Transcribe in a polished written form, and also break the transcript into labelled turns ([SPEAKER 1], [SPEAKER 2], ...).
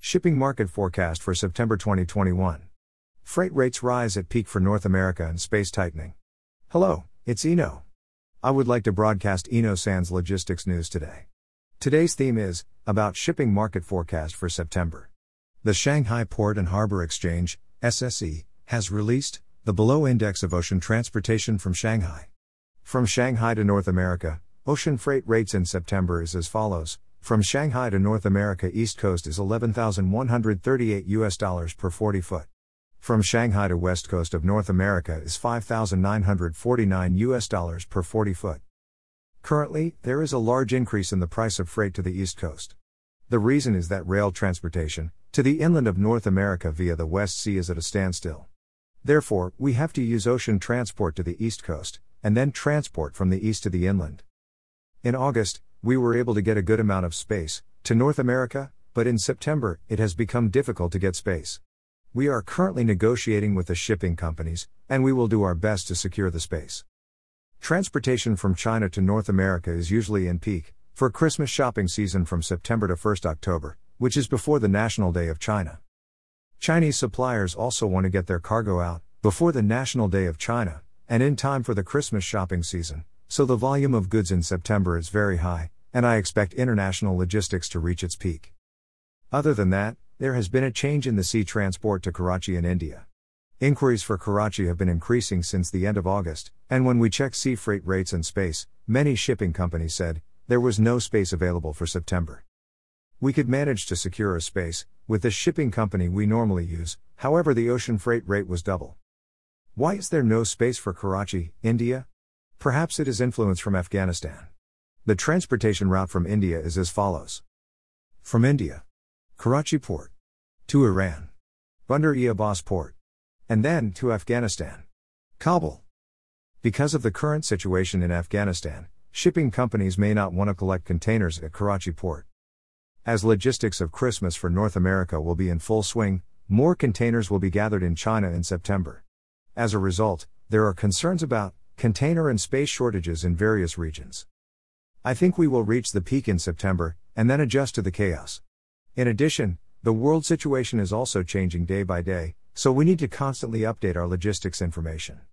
[SPEAKER 1] Shipping market forecast for September 2021. Freight rates rise at peak for North America and space tightening. Hello, it's Eno. I would like to broadcast Eno Sans Logistics news today. Today's theme is about shipping market forecast for September. The Shanghai Port and Harbor Exchange, SSE, has released the below index of ocean transportation from Shanghai. From Shanghai to North America, ocean freight rates in September is as follows. From Shanghai to North America East Coast is $11,138 per 40 foot. From Shanghai to West Coast of North America is $5,949 per 40 foot. Currently, there is a large increase in the price of freight to the East Coast. The reason is that rail transportation to the inland of North America via the West Sea is at a standstill. Therefore, we have to use ocean transport to the East Coast, and then transport from the east to the inland. In August, we were able to get a good amount of space to North America, but in September, it has become difficult to get space. We are currently negotiating with the shipping companies, and we will do our best to secure the space. Transportation from China to North America is usually in peak for Christmas shopping season from September to 1st October, which is before the National Day of China. Chinese suppliers also want to get their cargo out before the National Day of China, and in time for the Christmas shopping season, so the volume of goods in September is very high, and I expect international logistics to reach its peak. Other than that, there has been a change in the sea transport to Karachi in India. Inquiries for Karachi have been increasing since the end of August, and when we checked sea freight rates and space, many shipping companies said there was no space available for September. We could manage to secure a space with the shipping company we normally use, however the ocean freight rate was double. Why is there no space for Karachi, India? Perhaps it is influence from Afghanistan. The transportation route from India is as follows. From India, Karachi Port, to Iran, Bandar-e Abbas Port, and then to Afghanistan, Kabul. Because of the current situation in Afghanistan, shipping companies may not want to collect containers at Karachi Port. As logistics of Christmas for North America will be in full swing, more containers will be gathered in China in September. As a result, there are concerns about container and space shortages in various regions. I think we will reach the peak in September, and then adjust to the chaos. In addition, the world situation is also changing day by day, so we need to constantly update our logistics information.